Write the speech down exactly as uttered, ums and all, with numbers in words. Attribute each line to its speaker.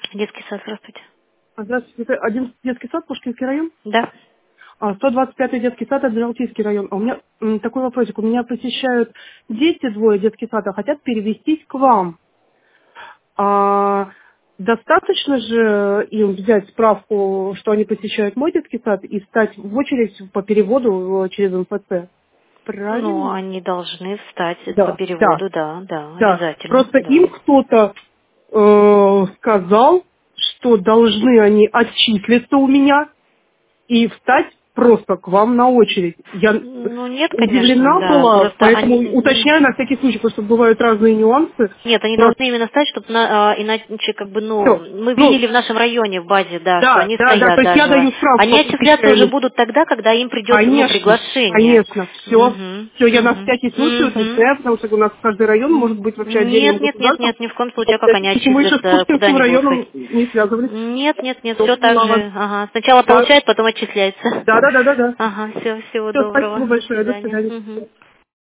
Speaker 1: Детский сад, здравствуйте.
Speaker 2: А, Здравствуйте, это один детский сад, Пушкинский район?
Speaker 1: Да.
Speaker 2: А, сто двадцать пятый детский сад, Адмиралтейский район. А у меня м, такой вопросик. У меня посещают дети двое детский сад, а хотят перевестись к вам. А, достаточно же им взять справку, что они посещают мой детский сад, и встать в очередь по переводу э, через МФЦ?
Speaker 1: Ну,
Speaker 2: Правильно?
Speaker 1: они должны встать по
Speaker 2: Да, да,
Speaker 1: переводу, да, да,
Speaker 2: да.
Speaker 1: обязательно,
Speaker 2: Просто им
Speaker 1: да.
Speaker 2: кто-то э, сказал, что должны они отчислиться у меня и встать просто к вам на очередь. Я
Speaker 1: Ну, нет, конечно,
Speaker 2: удивлена
Speaker 1: да.
Speaker 2: была,
Speaker 1: Просто
Speaker 2: поэтому
Speaker 1: они...
Speaker 2: уточняю на всякий случай, потому что бывают разные нюансы.
Speaker 1: Нет, они
Speaker 2: Просто
Speaker 1: должны именно стать, чтобы иначе, как бы, ну,
Speaker 2: все.
Speaker 1: мы
Speaker 2: Ну,
Speaker 1: видели в нашем районе в базе, да, что
Speaker 2: да,
Speaker 1: они
Speaker 2: да, да,
Speaker 1: стоят,
Speaker 2: то есть
Speaker 1: да,
Speaker 2: я
Speaker 1: желают.
Speaker 2: даю справку
Speaker 1: Они
Speaker 2: о
Speaker 1: отчисляться уже
Speaker 2: посещаемости.
Speaker 1: будут тогда, когда им придет, ну,
Speaker 2: Конечно,
Speaker 1: приглашение.
Speaker 2: конечно, все.
Speaker 1: Угу,
Speaker 2: Все, я на
Speaker 1: угу,
Speaker 2: всякий случай
Speaker 1: угу.
Speaker 2: уточняю, потому что у нас каждый район может быть вообще отдельным
Speaker 1: Нет, нет, нет,
Speaker 2: государством.
Speaker 1: нет, ни в коем случае. А
Speaker 2: Вот,
Speaker 1: как они
Speaker 2: почему еще с
Speaker 1: отчислятся, куда
Speaker 2: Пушкинским
Speaker 1: они будут ходить?
Speaker 2: районом не связывались?
Speaker 1: Нет, нет, нет,
Speaker 2: Все,
Speaker 1: все так
Speaker 2: поняла вас.
Speaker 1: же. Ага. Сначала
Speaker 2: Да,
Speaker 1: получает, потом отчисляется.
Speaker 2: да, да, да, да. да.
Speaker 1: Ага, все, всего
Speaker 2: Все,
Speaker 1: доброго.
Speaker 2: спасибо
Speaker 1: До
Speaker 2: большое, до
Speaker 1: свидания.
Speaker 2: свидания.
Speaker 1: Мгм.